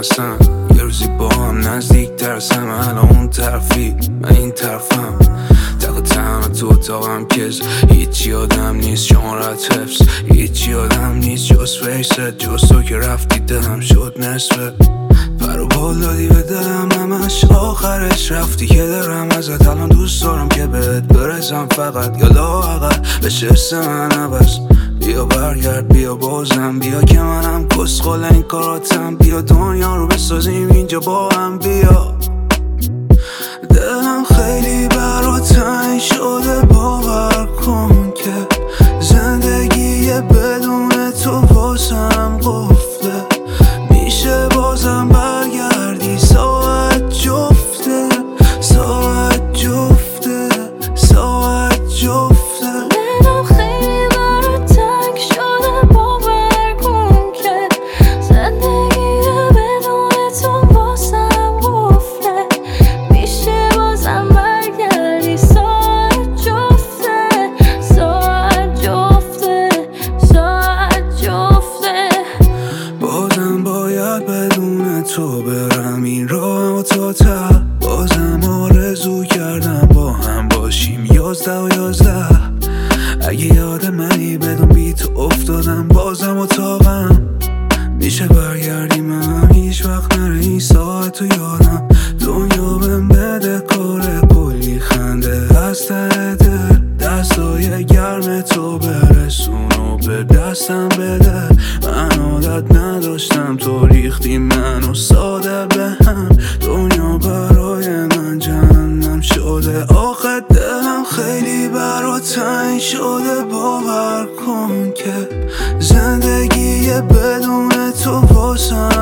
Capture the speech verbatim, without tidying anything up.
میترسم یه روزی با هم نزدیک ترسم. الان اون طرفی من این طرفم، تک و تنها تو اتاقم کز هیچی آدم نیست شمارت حفظ، هیچی آدم نیست جز فیست، جز تو که رفتی دلم شد نصفه. پرو بال دادی به دلم همش آخرش رفتی که دارم ازت. الان دوست دارم که بهت برسم فقط یا لااقل بشه حس من عوض. بیا برگرد بیا بازم بیا که منم کسخل این کاراتم. بیا دنیا رو بسازیم اینجا با هم بیا. دلم خیلی برات تنگ شده باور کن که زندگی بدون تو واسم قفله. میشه بازم برگردی ساعت جفته ساعت جفته ساعت جفته. دلم خیلی برات تنگ شده باور کن که زندگی بدون تو واسم قفله. میشه بازم برگردی ساعت جفته ساعت جفته ساعت جفته. بازم باید بدون تو برم این راه تا ته. بازم آرزو کردم با هم باشیم یازده و یازده. اگه یاد منی بدون بی تو افتادم بازم اتاقم. میشه برگردی من هیچ وقت نره این ساعت و یادم. دنیا بهم بده کار کلی خنده از ته دل. دستای گرم تو برسون و به دستم بده. من عادت نداشتم تو ریختی منو ساده به هم. دنیا برای من جهنم شده. آخه دلم خیلی برات تنگ شده باور کن که زندگی بدون تو واسم